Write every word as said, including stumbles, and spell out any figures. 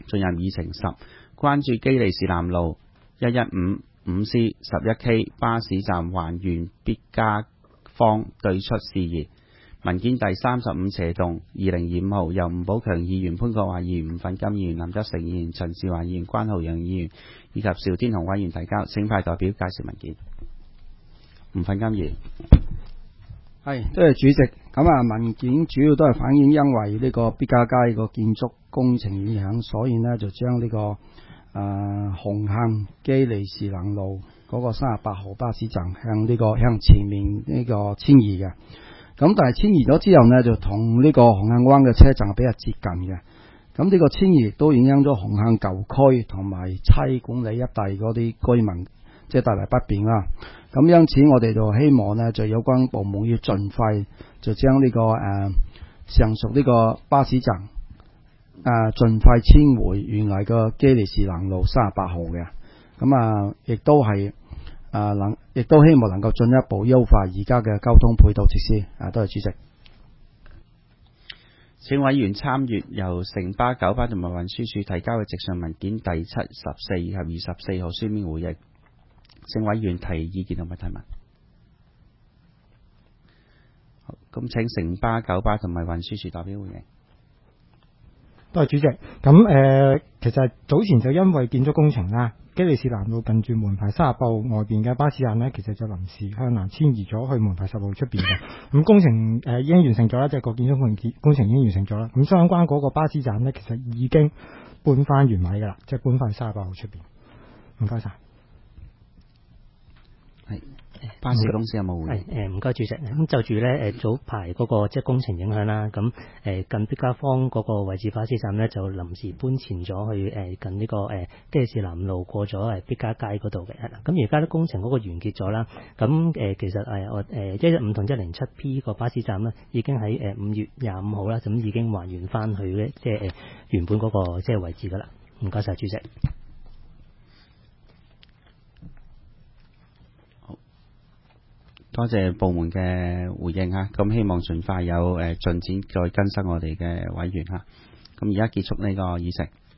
進入議程十，關注基利士南路一一五五 C 十一 K 巴士站環原必嘉坊對出事宜。文件第三十五斜動二零二五號，由吳寶強議員、潘國華議員、吳奮金議員、林德成議員、陳志華議員、關浩洋議員以及邵天雄委員提交，請派代表介紹文件。吳奮金議員。 係，多謝主席。咁啊，文件主要都係反映因為呢個必嘉街個建築工程影響，所以呢就將呢、這個誒、呃、紅磡基利士南路嗰個三十八號巴士站向呢、這個向前面呢個遷移嘅。咁但係遷移咗之後呢，就同呢個紅磡灣嘅車站比較接近嘅。咁呢個遷移亦都影響咗紅磡舊區同埋差館里一帶嗰啲居民，即係帶嚟不便啦。咁因此我哋就希望呢，就有關部門要盡快就將呢、這個誒、呃、上述呢個巴士站誒盡快遷回原來嘅基利士南路三十八號嘅。咁啊，亦都係。啊，能亦都希望能夠進一步優化而家嘅交通配套設施。啊，多謝主席。 請委員參閱由城巴、九巴同埋運輸署提交嘅直上文件第七十四以及二十四號書面回應。請委員提意見同埋提問。好，咁請城巴、九巴同埋運輸署代表回應。 多謝主席。咁誒、呃，其實早前就因為建築工程啦，基利士南路近住門牌三十八號外邊嘅巴士站呢，其實就臨時向南遷移咗去門牌十號出邊嘅。咁工程誒、呃、已經完成咗啦，即係個建築工程工程已經完成咗啦。咁相關嗰個巴士站呢，其實已經搬翻原位噶啦，即係搬翻去三十八號出邊。唔該晒。 係。巴士公司有冇回應？ 係誒，唔該主席。咁就住咧誒早排嗰個即係工程影響啦，咁誒近必嘉坊嗰個位置巴士站咧就臨時搬遷咗去誒近呢個誒基利士南路過咗誒必嘉街嗰度嘅。咁而家咧工程嗰個完結咗啦，咁誒其實誒我誒一一五同一零七 P 個巴士站咧已經喺誒五月廿五號啦，咁已經還原翻去咧即係誒原本嗰個即係位置噶啦。唔該晒主席。 多謝部門嘅回應嚇，咁希望盡快有誒進展，再更新我哋嘅委員嚇。咁而家結束呢個議程。